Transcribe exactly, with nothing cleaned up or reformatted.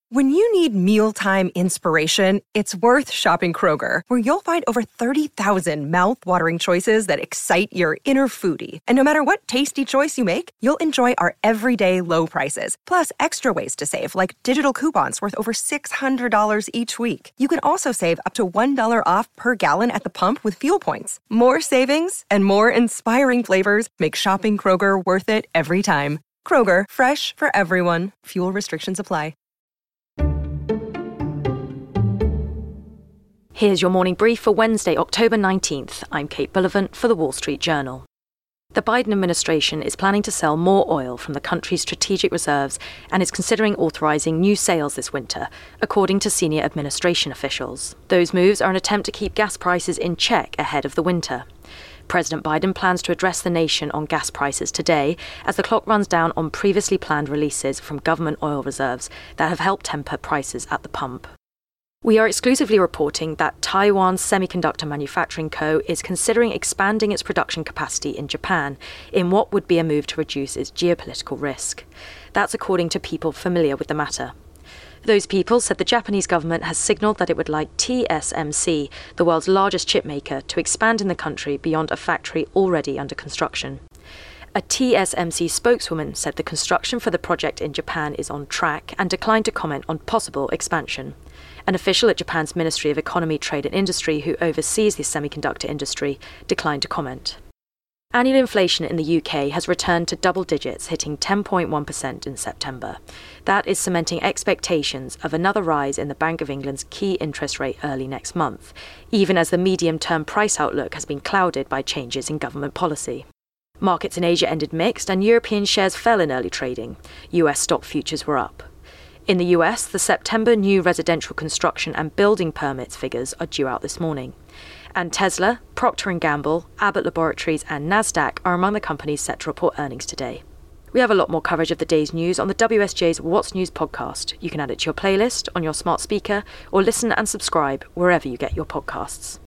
When you need mealtime inspiration, it's worth shopping Kroger, where you'll find over thirty thousand mouth-watering choices that excite your inner foodie. And no matter what tasty choice you make, you'll enjoy our everyday low prices, plus extra ways to save, like digital coupons worth over six hundred dollars each week. You can also save up to one dollar off per gallon at the pump with fuel points. More savings and more inspiring flavors make shopping Kroger worth it every time. Kroger, fresh for everyone. Fuel restrictions apply. Here's your morning brief for Wednesday, October nineteenth. I'm Kate Bullivant for The Wall Street Journal. The Biden administration is planning to sell more oil from the country's strategic reserves and is considering authorizing new sales this winter, according to senior administration officials. Those moves are an attempt to keep gas prices in check ahead of the winter. President Biden plans to address the nation on gas prices today as the clock runs down on previously planned releases from government oil reserves that have helped temper prices at the pump. We are exclusively reporting that Taiwan Semiconductor Manufacturing Co. is considering expanding its production capacity in Japan in what would be a move to reduce its geopolitical risk. That's according to people familiar with the matter. Those people said the Japanese government has signalled that it would like T S M C, the world's largest chip maker, to expand in the country beyond a factory already under construction. A T S M C spokeswoman said the construction for the project in Japan is on track and declined to comment on possible expansion. An official at Japan's Ministry of Economy, Trade and Industry, who oversees the semiconductor industry, declined to comment. Annual inflation in the U K has returned to double digits, hitting ten point one percent in September. That is cementing expectations of another rise in the Bank of England's key interest rate early next month, even as the medium-term price outlook has been clouded by changes in government policy. Markets in Asia ended mixed and European shares fell in early trading. U S stock futures were up. In the U S, the September new residential construction and building permits figures are due out this morning. And Tesla, Procter and Gamble, Abbott Laboratories and Nasdaq are among the companies set to report earnings today. We have a lot more coverage of the day's news on the W S J's What's News podcast. You can add it to your playlist, on your smart speaker, or listen and subscribe wherever you get your podcasts.